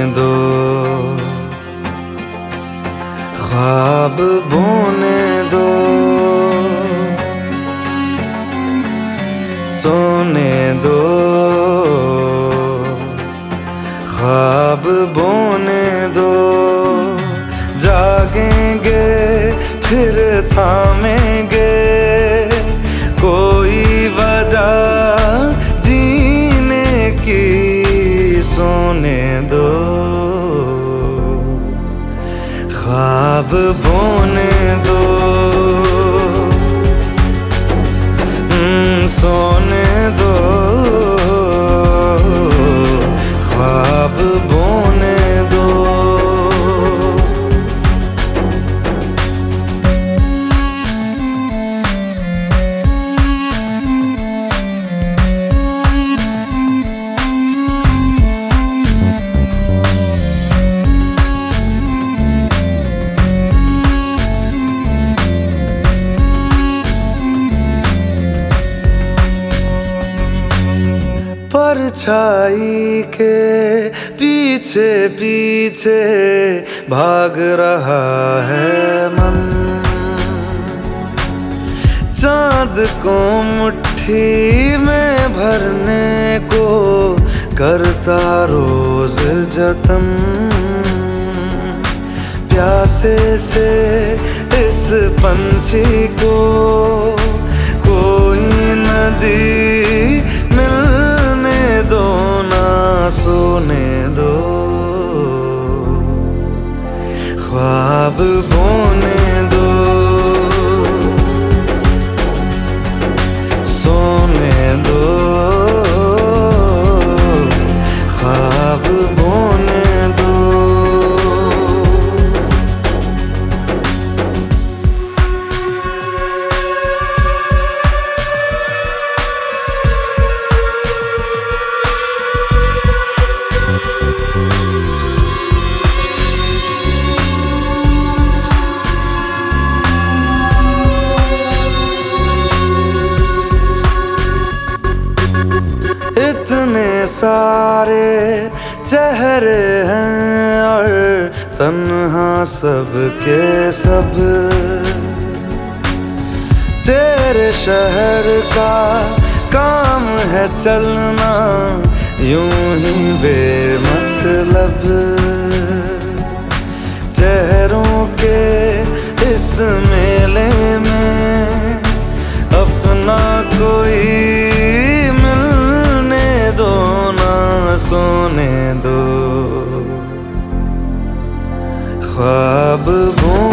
दो, ख्वाब बोने दो, सोने दो, ख्वाब बोने दो। जागेंगे फिर थामेंगे, कोई वजह जीने की, सोने दो, ख्वाब बोने दो, सोने दो, ख्वाब बोने दो। परछाई के पीछे पीछे भाग रहा है मन, चाँद को मुट्ठी में भरने को करता रोज जतन। प्यासे से इस पंछी को कोई नदी मिलने दो ना, सोने दो, ख्वाब बोने दो, सोने दो, ख्वाब बोने दो। इतने सारे चेहरे हैं और तन्हा सब के सब, तेरे शहर का काम है चलना यूं ही बेमतलब। चेहरों के इस मेले में अपना कोई दो ना, सोने दो, ख्वाब